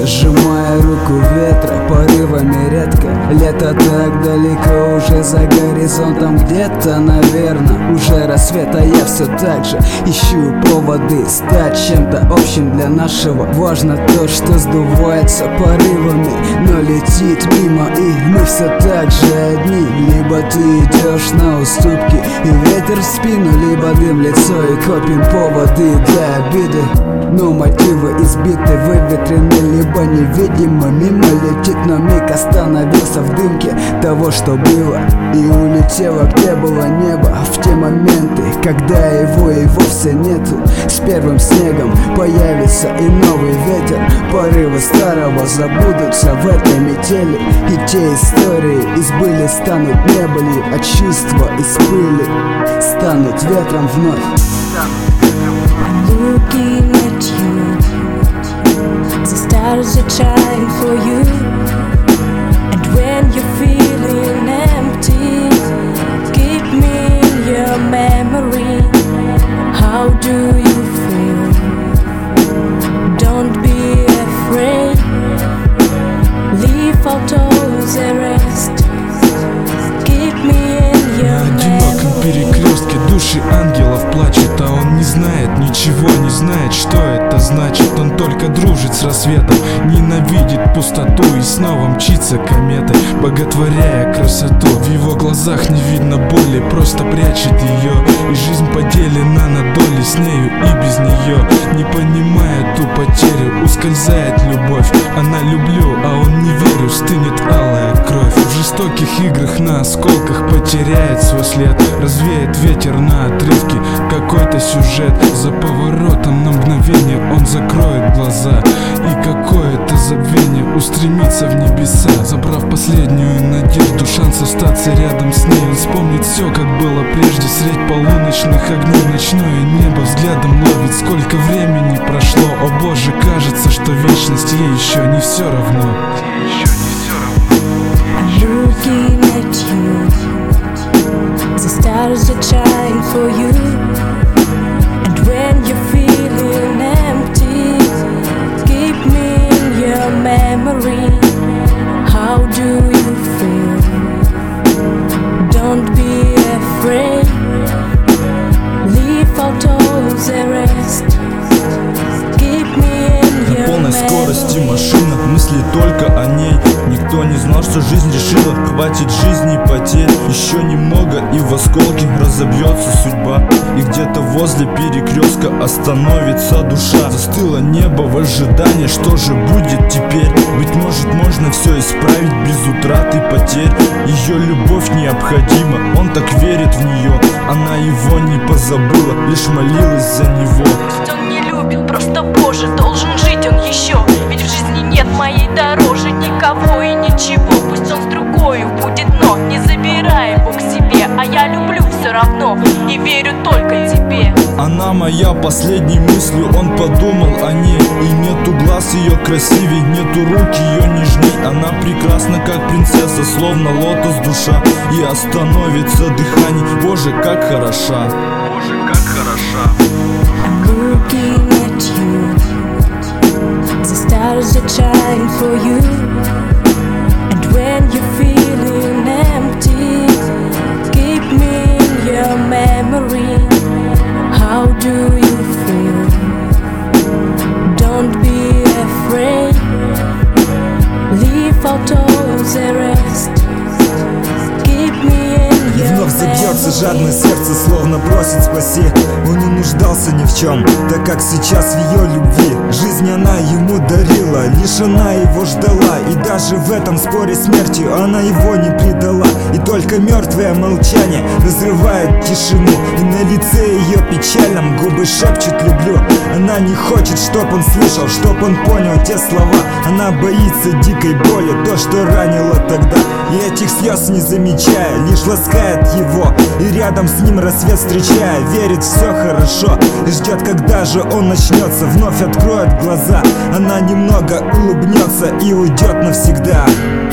сжимая руку ветра порывами редко. Лето так далеко, уже за горизонтом где-то, наверное, уже рассвет, а я все так же ищу поводы стать чем-то общим для нашего. Важно то, что сдувается порывами, но летит мимо, и мы все так же одни. Либо ты идешь на уступки и ветер в спину, либо дым в лицо и копим поводы для обиды. Но мотивы избиты, выветрены, либо невидимы. Мимо летит, но миг остановился в дымке того, что было, и улетело, где было небо. В те моменты, когда его и вовсе нету, с первым снегом появится и новый ветер. Порывы старого забудутся в этой метели, и те истории из были станут небылью, а чувства из пыли станут ветром вновь. Looking at you, the stars that shine for you. And when you're feeling empty, keep me in your memory. How do you feel? Don't be afraid. Leave out all the rest. Keep me in your memory. На одиноком перекрестке души ангелов плачут, а он не знает, ничего не знает, что это значит. Он только дружит с рассветом, ненавидит пустоту и снова мчится кометой, боготворяя красоту. В его глазах не видно боли, просто прячет ее, и жизнь поделена на доли, с нею и без нее. Не понимая ту потерю, ускользает любовь. Она люблю, а он не верю, стынет алая кровь. В жестоких играх на осколках потеряет свой след, развеет ветер на отрывке какой-то сюжет. За поворотом на мгновение он закроет глаза, и какое-то забвение устремится в небеса. Забрав последнюю надежду, шанс остаться рядом с ней, он вспомнит все, как было прежде. Средь полуночных огней ночное небо взглядом ловит. Сколько времени прошло, о боже, кажется, что вечность ей еще не все равно. Looking at you, the stars that shine for you. And when you're feeling empty, keep me in your memory. How do you feel? Don't be afraid. Leave out all the rest. Keep me in your полной memory. скорости машина, мысли только о ней. Никто не знал, что жизнь решила, хватит жизни и потерь. Еще немного, и в осколке разобьется судьба, и где-то возле перекрестка остановится душа. Застыло небо в ожидании, что же будет теперь. Быть может, можно все исправить без утраты потерь. Ее любовь необходима, он так верит в нее. Она его не позабыла, лишь молилась за него. Он не любит, просто Боже, должен жить он еще. Ведь в жизни нет моей дороже никого и ничего. Пусть он с другою будет, но не забирай его к себе. А я люблю все равно и верю только тебе. Она моя последней мыслью, он подумал о ней. И нету глаз ее красивей, нету рук ее нежней. Она прекрасна, как принцесса, словно лотос душа. И остановится дыхание, боже, как хороша. Боже, как хороша. Looking at you, the stars that shine for you. And when you're feeling empty, keep me in your memory. How do you feel? Don't be afraid. Leave out all the rest. Keep me in И your вновь забьется memory. жадное сердце, словно просит спаси. Он не нуждался ни в чем, так как сейчас в ее любви. Жизнь она ему дарила, лишь она его ждала. И даже в этом споре смерти она его не предала. И только мертвое молчание разрывает тишину. И на лице ее печальном губы шепчут «люблю». Она не хочет, чтоб он слышал, чтоб он понял те слова. Она боится дикой боли, то, что ранило тогда. И этих слез не замечая, лишь ласкает его. И рядом с ним рассвет встречая, верит все хорошо. И ждет, когда же он начнется, вновь откроет глаза. Она немного улыбнется и уйдет навсегда.